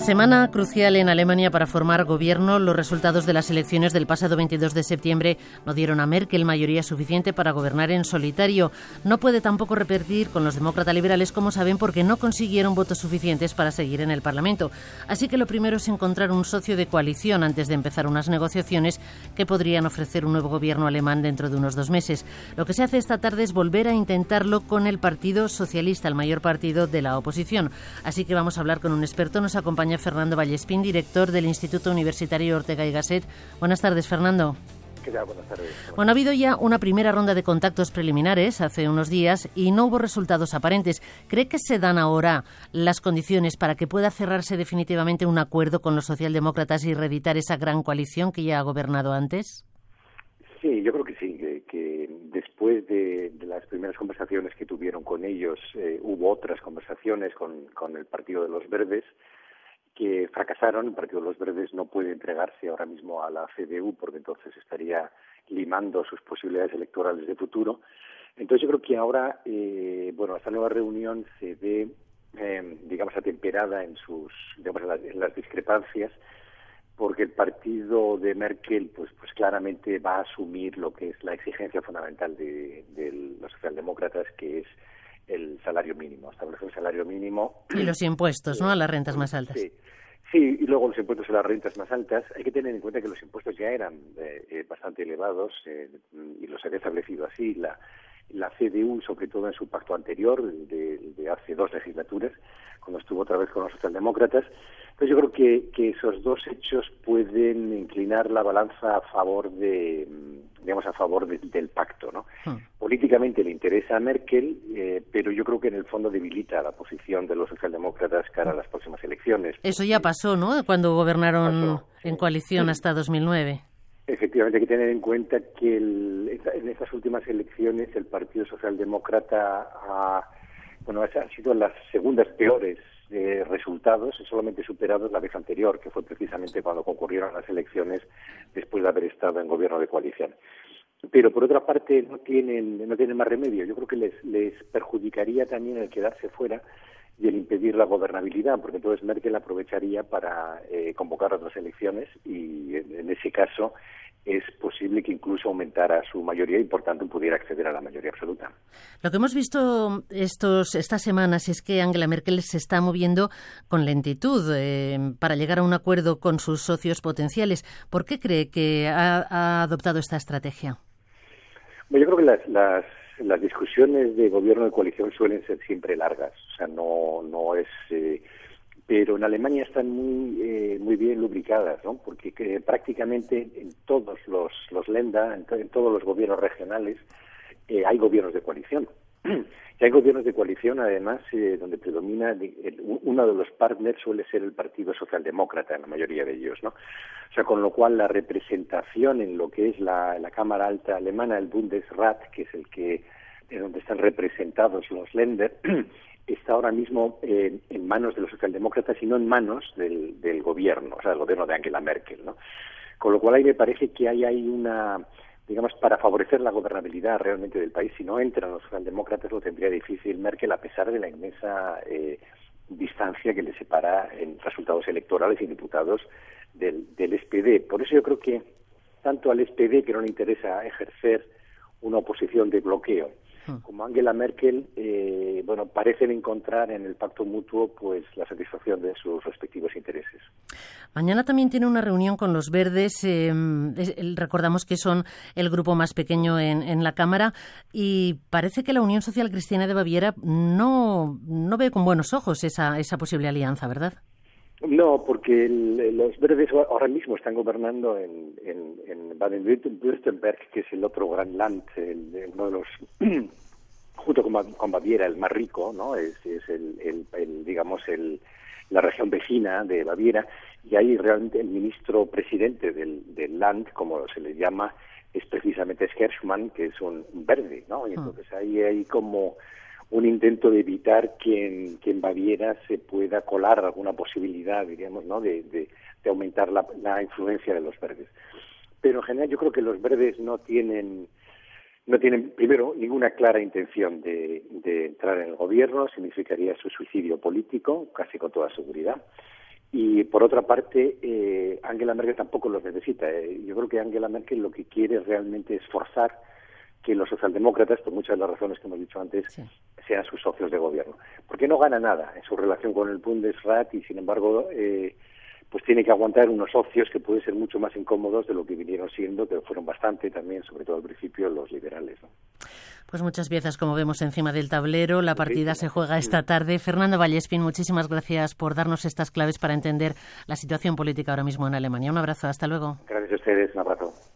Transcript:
Semana crucial en Alemania para formar gobierno. Los resultados de las elecciones del pasado 22 de septiembre no dieron a Merkel mayoría suficiente para gobernar en solitario. No puede tampoco repetir con los demócratas liberales, como saben, porque no consiguieron votos suficientes para seguir en el Parlamento. Así que lo primero es encontrar un socio de coalición antes de empezar unas negociaciones que podrían ofrecer un nuevo gobierno alemán dentro de unos 2 meses. Lo que se hace esta tarde es volver a intentarlo con el Partido Socialista, el mayor partido de la oposición. Así que vamos a hablar con un experto. Nos acompaña Fernando Vallespín, director del Instituto Universitario Ortega y Gasset. Buenas tardes, Fernando. ¿Qué tal? Buenas tardes. Bueno, ha habido ya una primera ronda de contactos preliminares hace unos días y no hubo resultados aparentes. ¿Cree que se dan ahora las condiciones para que pueda cerrarse definitivamente un acuerdo con los socialdemócratas y reeditar esa gran coalición que ya ha gobernado antes? Sí, yo creo que sí, que después de las primeras conversaciones que tuvieron con ellos, hubo otras conversaciones con el Partido de los Verdes que fracasaron. El Partido de los Verdes no puede entregarse ahora mismo a la CDU porque entonces estaría limando sus posibilidades electorales de futuro. Entonces yo creo que ahora, esta nueva reunión se ve, atemperada en las discrepancias, porque el partido de Merkel pues claramente va a asumir lo que es la exigencia fundamental de los socialdemócratas, que es el salario mínimo, establecer un salario mínimo. Y los impuestos, ¿no?, a las rentas más altas. Sí, y luego los impuestos a las rentas más altas. Hay que tener en cuenta que los impuestos ya eran bastante elevados y los había establecido así la CDU, sobre todo en su pacto anterior, de hace 2 legislaturas, cuando estuvo otra vez con los socialdemócratas. Entonces yo creo que esos dos hechos pueden inclinar la balanza a favor del pacto, ¿no? Políticamente le interesa a Merkel, pero yo creo que en el fondo debilita la posición de los socialdemócratas cara a las próximas elecciones. Eso ya pasó, ¿no?, cuando gobernaron en coalición hasta 2009. Efectivamente, hay que tener en cuenta que en estas últimas elecciones el Partido Socialdemócrata han sido las segundas peores resultados, solamente superados la vez anterior, que fue precisamente cuando concurrieron las elecciones después de haber estado en gobierno de coalición. Pero por otra parte no tienen más remedio. Yo creo que les perjudicaría también el quedarse fuera y el impedir la gobernabilidad, porque entonces Merkel aprovecharía para convocar otras elecciones y en ese caso es posible que incluso aumentara su mayoría y por tanto pudiera acceder a la mayoría absoluta. Lo que hemos visto estas semanas es que Angela Merkel se está moviendo con lentitud para llegar a un acuerdo con sus socios potenciales. ¿Por qué cree que ha adoptado esta estrategia? Bueno, yo creo que las discusiones de gobierno de coalición suelen ser siempre largas, o sea, no es... pero en Alemania están muy bien lubricadas, ¿no? Porque prácticamente en todos los Länder, en todos los gobiernos regionales, hay gobiernos de coalición. Y hay gobiernos de coalición, además, donde predomina uno de los partners suele ser el Partido Socialdemócrata, en la mayoría de ellos, ¿no? O sea, con lo cual la representación en lo que es la Cámara Alta alemana, el Bundesrat, que es donde están representados los Länder, está ahora mismo en manos de los socialdemócratas y no en manos del gobierno, o sea, del gobierno de Angela Merkel, ¿no? Con lo cual ahí me parece que hay para favorecer la gobernabilidad realmente del país, si no entran los socialdemócratas lo tendría difícil Merkel, a pesar de la inmensa distancia que le separa en resultados electorales y diputados del SPD. Por eso yo creo que tanto al SPD, que no le interesa ejercer una oposición de bloqueo, como Angela Merkel, parecen encontrar en el pacto mutuo pues la satisfacción de sus respectivos intereses. Mañana también tiene una reunión con los Verdes. Recordamos que son el grupo más pequeño en la Cámara y parece que la Unión Social Cristiana de Baviera no ve con buenos ojos esa posible alianza, ¿verdad? No, porque los Verdes ahora mismo están gobernando en Baden-Württemberg, que es el otro gran land, uno de los, junto con Baviera, el más rico, ¿no? Es la región vecina de Baviera, y ahí realmente el ministro presidente del land, como se le llama, es precisamente Scherschmann, que es un verde, ¿no? Y entonces ahí hay como un intento de evitar que en Baviera se pueda colar alguna posibilidad, diríamos, ¿no?, de aumentar la influencia de los verdes. Pero en general yo creo que los verdes no tienen primero ninguna clara intención de entrar en el gobierno, significaría su suicidio político, casi con toda seguridad. Y por otra parte, Angela Merkel tampoco los necesita. Yo creo que Angela Merkel lo que quiere realmente es forzar que los socialdemócratas, por muchas de las razones que hemos dicho antes, sean sus socios de gobierno. Porque no gana nada en su relación con el Bundesrat y, sin embargo, pues tiene que aguantar unos socios que pueden ser mucho más incómodos de lo que vinieron siendo, que fueron bastante también, sobre todo al principio, los liberales, ¿no? Pues muchas piezas, como vemos, encima del tablero. La partida se juega esta tarde. Fernando Vallespín, muchísimas gracias por darnos estas claves para entender la situación política ahora mismo en Alemania. Un abrazo, hasta luego. Gracias a ustedes, un abrazo.